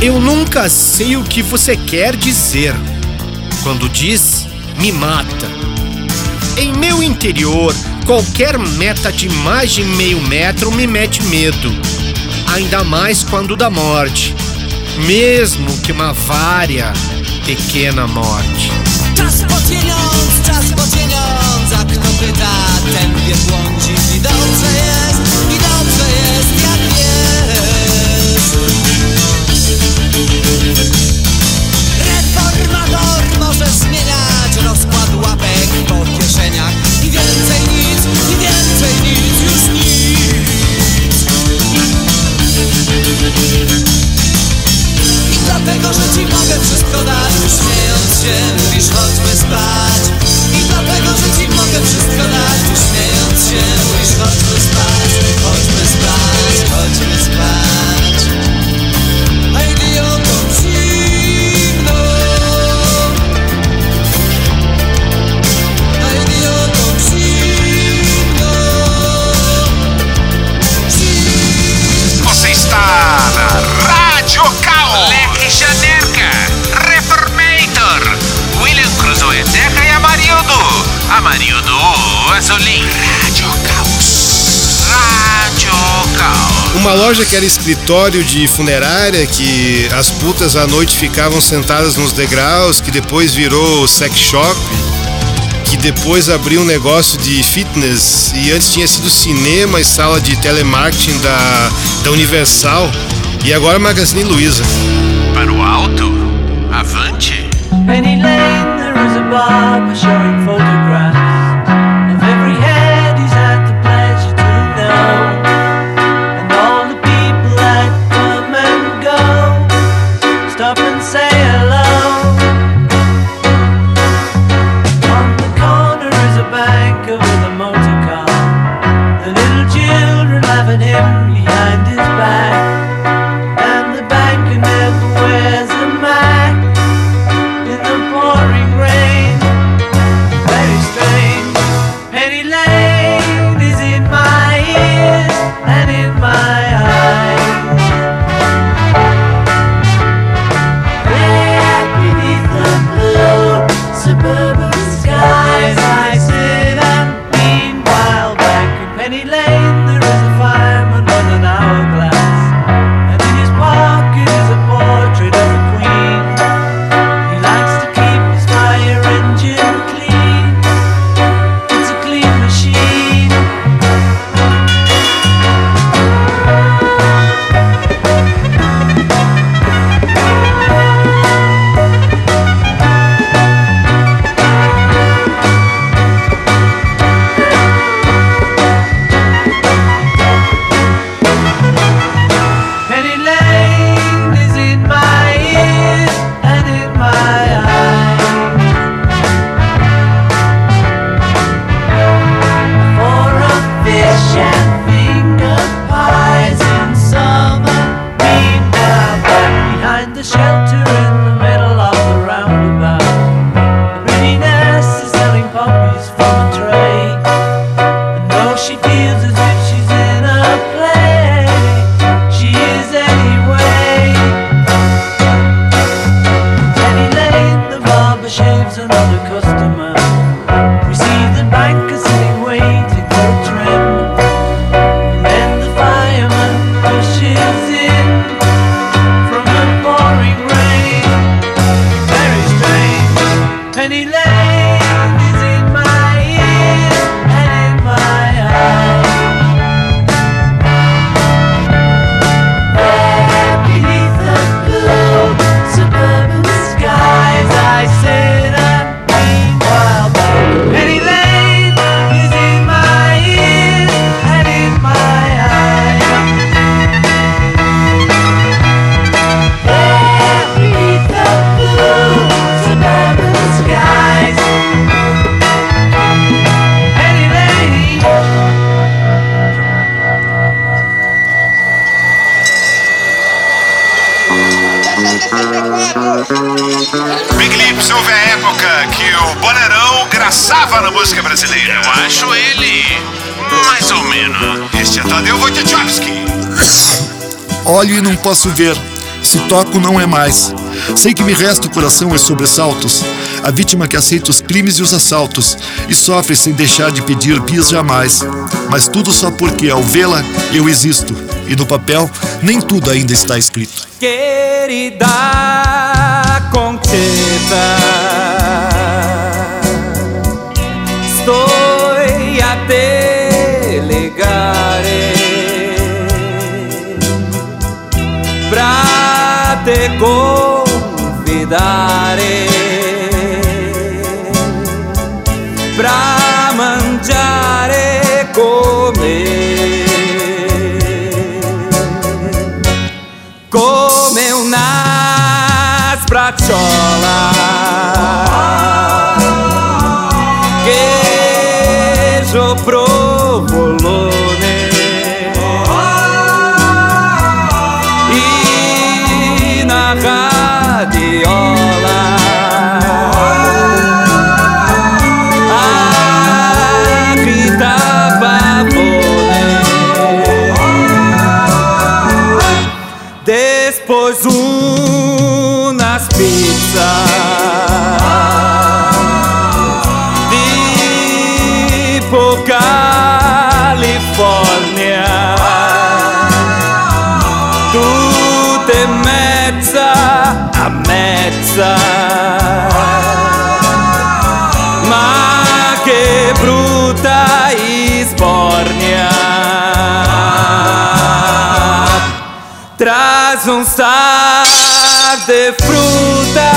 Eu nunca sei o que você quer dizer quando diz me mata. Em meu interior, qualquer meta de mais de meio metro me mete medo, ainda mais quando da morte, mesmo que uma vária pequena morte. Czas po pieniądz, a kto pyta, ten wie błądzi. I dobrze jest jak jest. Reformator może zmieniać rozkład łapek po kieszeniach. I więcej nic już nic. I dlatego, że ci mogę wszystko dać, śmiejąc się mówisz chodźmy spać. I dlatego, że ci mogę wszystko dać, śmiejąc się mówisz chodźmy spać. Chodźmy spać, chodźmy spać. A idiotom zimno, a idiotom zimno. Você está na Rádio Caos. Leque Janerca, Reformator, William Crusoe Terra e Amarildo Azolim. Rádio Caos. Rádio Caos. Uma loja que era escritório de funerária, que as putas à noite ficavam sentadas nos degraus, que depois virou sex shop, que depois abriu um negócio de fitness e antes tinha sido cinema e sala de telemarketing da Universal e agora Magazine Luiza. Para o alto, avante. Penny Lane, there is a barber showing photographs of every head he's had the pleasure to know, and all the people that come and go stop and say hello. On the corner is a banker with a motor car, the little children laugh at him behind his back, and the banker never wears a mask in the pouring rain. Very strange. Penny Lane is in my ears and in my eyes. There beneath the blue suburban skies I sit and meanwhile back in Penny Lane there is a fireman with an hourglass, and in his pocket is a portrait of a queen. He likes to keep his fire engine clean. It's a clean machine. Penny Lane is in my ears and in my eyes. For a fish and finger pies in summer. Meanwhile, back behind the shelter in the middle of the roundabout, the pretty nurse is selling poppies from a tray. And though she feels as if she's in a play, she is anyway. Penny Lane, the barber shaves another customer. We see the banker sitting waiting for a trim, and then the fireman rushes in from the pouring rain. Very strange. Penny Lane is in my ears and in my eyes. There beneath the blue suburban skies I sit and meanwhile back. Penny Lane is in my ears and in my eyes. There beneath the blue suburban skies, Penny Lane. Big Lips houve a época que o boleirão graçava na música brasileira. Eu acho ele mais ou menos. Este é Tadeu Wojciechowski. Olho e não posso ver. Se toco, não é mais. Sei que me resta o coração e sobressaltos, a vítima que aceita os crimes e os assaltos, e sofre sem deixar de pedir bis jamais. Mas tudo só porque, ao vê-la, eu existo, e no papel, nem tudo ainda está escrito. Querida Conchita, estou a te legare pra te convidare, pra mangiare come una sbracciola, queijo provolone e na radiola a Rita Pavone. Depois umas pizzas tipo California, tutte mezza a mezza, ma che brutta isbornia. Traz sar de fruta,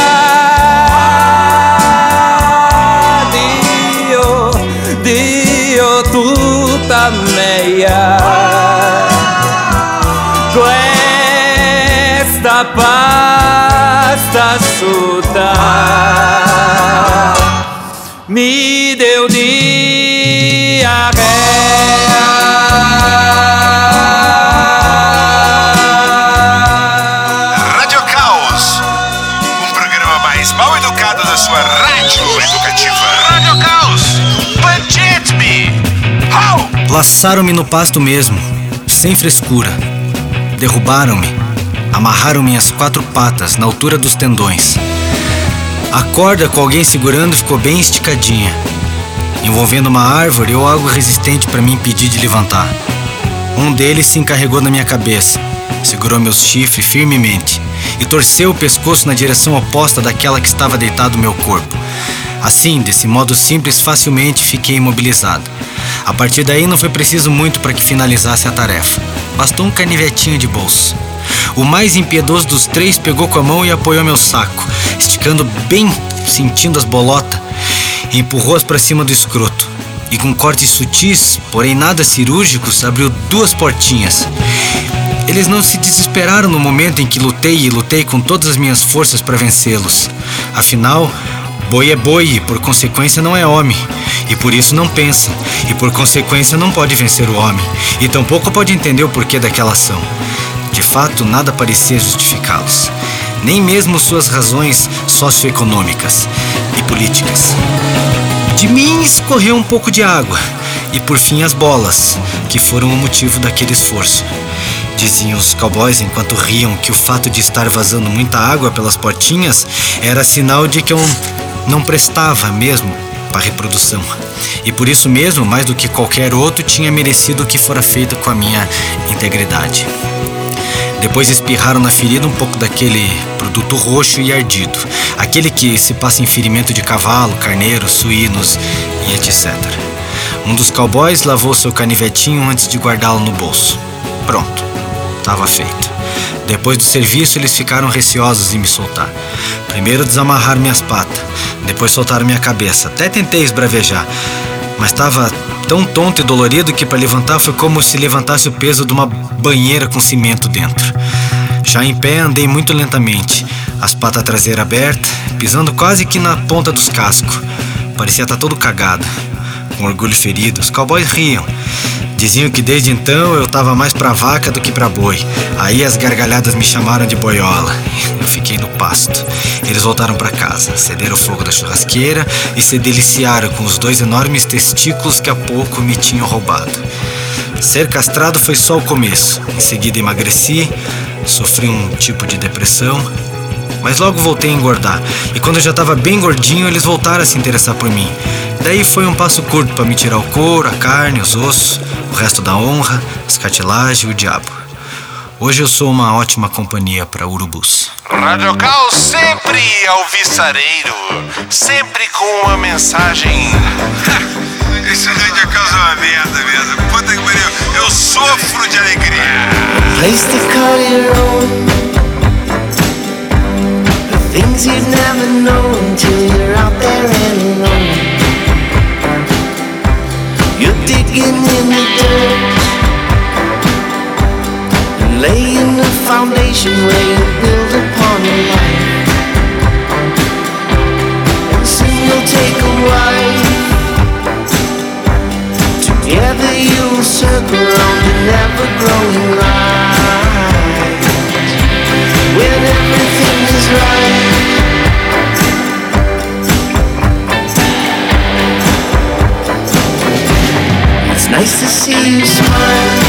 Dio tutta meia, questa pasta asciutta mi deu diarrea. Mal educado da sua rádio educativa. Rádio Caos, Budget Me. How? Laçaram-me no pasto mesmo, sem frescura. Derrubaram-me, amarraram minhas 4 patas na altura dos tendões. A corda com alguém segurando ficou bem esticadinha, envolvendo uma árvore ou algo resistente para me impedir de levantar. Um deles se encarregou da minha cabeça, segurou meus chifres firmemente e torceu o pescoço na direção oposta daquela que estava deitado no meu corpo. Assim, desse modo simples, facilmente fiquei imobilizado. A partir daí não foi preciso muito para que finalizasse a tarefa. Bastou um canivetinho de bolso. O mais impiedoso dos 3 pegou com a mão e apoiou meu saco, esticando bem, sentindo as bolotas, e empurrou-as para cima do escroto. E com cortes sutis, porém nada cirúrgicos, abriu 2 portinhas. Eles não se desesperaram no momento em que lutei com todas as minhas forças para vencê-los. Afinal, boi é boi e por consequência não é homem. E por isso não pensam. E por consequência não pode vencer o homem. E tampouco pode entender o porquê daquela ação. De fato, nada parecia justificá-los. Nem mesmo suas razões socioeconômicas e políticas. De mim escorreu um pouco de água. E por fim as bolas, que foram o motivo daquele esforço. Diziam os cowboys enquanto riam que o fato de estar vazando muita água pelas portinhas era sinal de que eu não prestava mesmo para a reprodução. E por isso mesmo, mais do que qualquer outro, tinha merecido o que fora feito com a minha integridade. Depois espirraram na ferida um pouco daquele produto roxo e ardido, aquele que se passa em ferimento de cavalo, carneiro, suínos e etc. Um dos cowboys lavou seu canivetinho antes de guardá-lo no bolso. Pronto, estava feito. Depois do serviço, eles ficaram receosos em me soltar. Primeiro desamarraram minhas patas, depois soltaram minha cabeça. Até tentei esbravejar, mas estava tão tonto e dolorido que para levantar foi como se levantasse o peso de uma banheira com cimento dentro. Já em pé, andei muito lentamente, as patas traseiras abertas, pisando quase que na ponta dos cascos. Parecia estar todo cagado, com orgulho ferido. Os cowboys riam. Diziam que desde então eu estava mais pra vaca do que pra boi. Aí as gargalhadas me chamaram de boiola. Eu fiquei no pasto. Eles voltaram pra casa, acenderam o fogo da churrasqueira e se deliciaram com os 2 enormes testículos que há pouco me tinham roubado. Ser castrado foi só o começo. Em seguida emagreci, Sofri um tipo de depressão, mas logo voltei a engordar. E quando eu já estava bem gordinho, eles voltaram a se interessar por mim. Daí foi um passo curto para me tirar o couro, a carne, os ossos, o resto da honra, as cartilagens e o diabo. Hoje eu sou uma ótima companhia para urubus. Radiocal sempre alvissareiro, sempre com uma mensagem. Esse Radiocal é uma merda mesmo. Puta que pariu, eu sofro de alegria. Place to call your own. The things you'd never know until you're out there and alone. You're digging in the dirt and laying the foundation where you build upon your life. And soon you'll take a wife. Together you'll circle around an ever-growing light. When everything is right, it's nice to see you smile.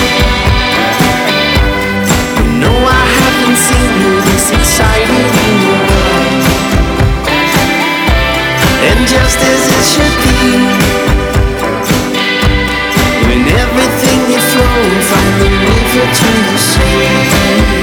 You know I haven't seen you this excited in a while. And just as it should be, when everything is flowing from the river to the sea.